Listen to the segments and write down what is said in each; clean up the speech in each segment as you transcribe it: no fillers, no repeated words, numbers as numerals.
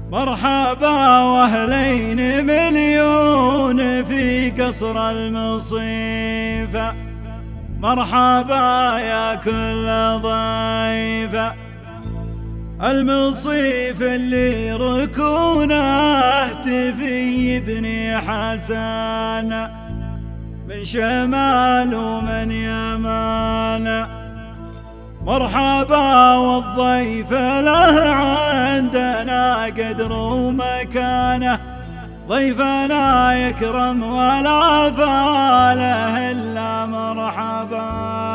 مرحبا واهلين مليون في قصر المصيفة، مرحبا يا كل ضيفة. المصيف اللي ركونه تفي بني حسن، من شمال ومن يمن. مرحبا والضيف له عندنا قدر ومكانه، ضيفنا يكرم ولا فاله إلا مرحبا.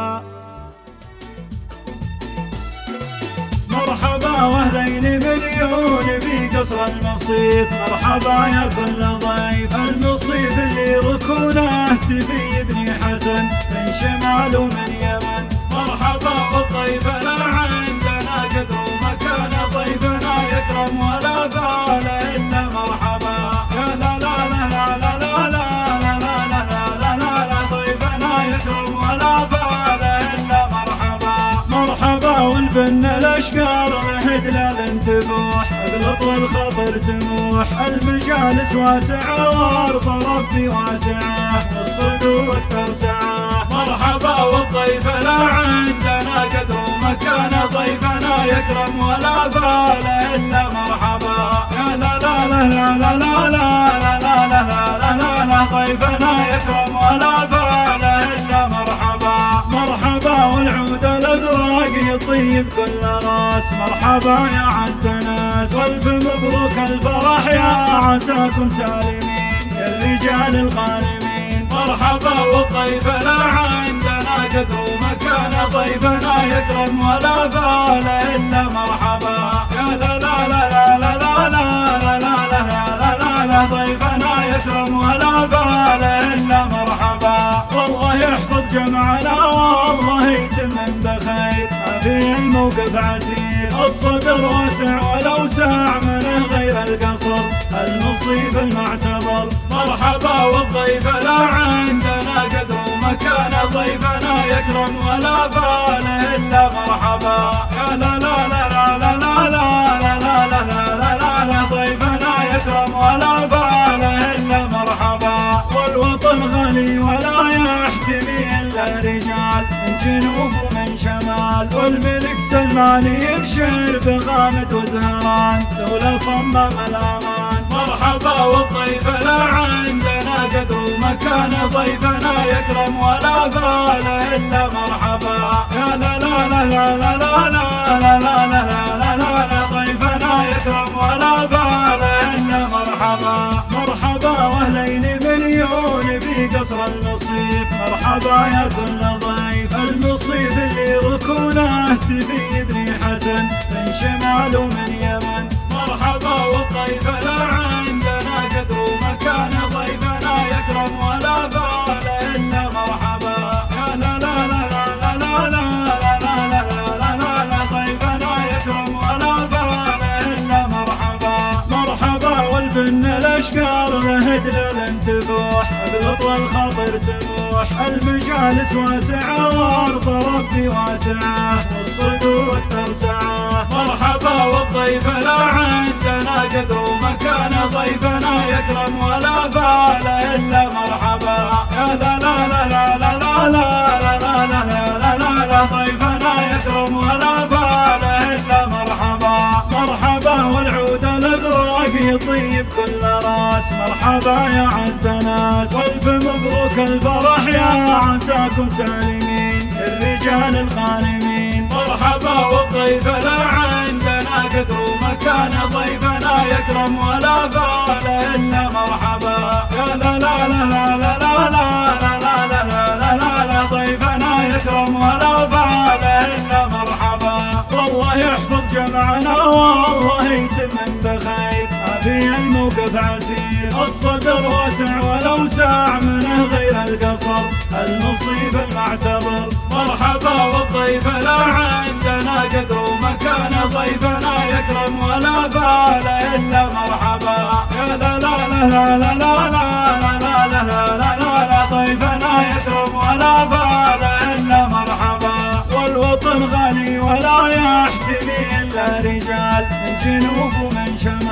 مرحبا واهلين مليون في قصر المصيف، مرحبا يا كل ضيف. المصيف اللي ركونه تفي بني حسن، من شمال ومن يمن. مرحبا والضيف له عندنا قدر ومكانه، ضيفنا يكرم ولا باله إلا مرحبا. يا لا لا لا لا لا لا لا لا لا لا لا، ضيفنا يكرم ولا باله إلا مرحبا. مرحبا والبن الأشقر مهدلال تبوح، اغلط والخطر سموح. المجالس واسعة وارض ربي واسعة، والصدور اكثر سعة. مرحبا والضيف له عندنا قدر ومكانه، ضيفنا يكرم ولا باله إلا مرحبا. يا لا لا لا لا لا لا لا لا لا لا لا، ضيفنا يكرم ولا باله إلا مرحبا. مرحبا والعود الأزرق يطيب كل راس، مرحبا يا عز ناس. والف مبروك الفرح يا عساكم سالمين، يا الرجال الغانمين. مرحبا والضيف له عندنا قدر ومكانه، ضيفنا يكرم ولا باله إلا مرحبا. يا لا لا لا لا لا لا لا لا لا لا لا، ضيفنا يكرم ولا باله إلا مرحبا. والله يحفظ جمعنا والله يتمم بخير، ما في الموقف عسير. الصدر واسع والأوسع منه غير القصر، المصيف المعتبر. مرحبا والضيف له عندنا قدر ومكانه، ضيفنا يكرم ولا باله إلا مرحبا. يا لا لا لا لا لا لا لا لا لا لا لا، ضيفنا يكرم ولا باله إلا مرحبا. والوطن غني ولا يحتمي إلا رجال، من جنوب ومن شمال. والملك سلمان يبشر بغامد وزهران، دولة صمم الأمان. مرحبا والضيف له عندنا قدر ومكانه، ضيفنا يكرم ولا باله إلا مرحبا. يا لا لا لا لا لا لا لا لا لا لا لا، ضيفنا يكرم ولا باله إلا مرحبا. مرحبا واهلين مليون في قصر المصيف، مرحبا يا كل ضيف. المصيف اللي ركونه تفي بني حسن، من شمال ومن يمن. مرحبا والضيف له عندنا قدر ومكانه، ضيفنا يكرم ولا باله إلا مرحبا. يا لا لا لا لا لا لا لا لا لا لا لا، ضيفنا يكرم ولا باله إلا مرحبا. مرحبا والبن الأشقر مهدلال تبوح، اغلط والخطر سموح. المجالس واسعة وارض ربي واسعة، والصدور اكثر سعة. مرحبا والضيف له عندنا قدر ومكانه، ضيفنا يكرم ولا باله إلا مرحبا. يا لا لا لا لا لا لا لا لا لا لا لا، ضيفنا يكرم ولا باله إلا مرحبا. مرحبا والعود الأزرق يطيب كل راس، مرحبا يا عز ناس. والف مبروك الفرح يا عساكم سالمين، الرجال الغانمين. مرحبا والضيف له عندنا قدر ومكانه، ضيفنا يكرم ولا باله إلا مرحبا. يا لا لا لا لا لا لا لا لا لا لا لا، ضيفنا يكرم ولا باله إلا مرحبا. والله يحفظ جمعنا والله يتمم بخير، ما في الموقف عسير. الصدر واسع والأوسع منه غير القصر، المصيف المعتبر. مرحبا والضيف له عندنا قدر ومكانه، ضيفنا يكرم ولا باله إلا مرحبا. يا لا لا لا لا لا لا لا لا لا لا لا، ضيفنا يكرم ولا باله إلا مرحبا. والوطن غني ولا يحتمي إلا رجال، من جنوب ومن شمال.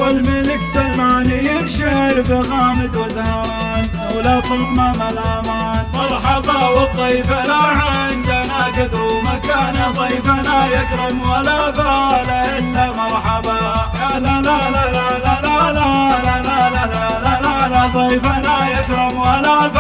والملك سلمان يبشر بغامد وزهران ولا صمم الامان. مرحبا والضيف لا عندنا قدر ومكان، ضيفنا يكرم ولا بال الا مرحبا. يا لا لا لا لا لا لا لا لا لا لا لا لا ضيفنا يكرم ولا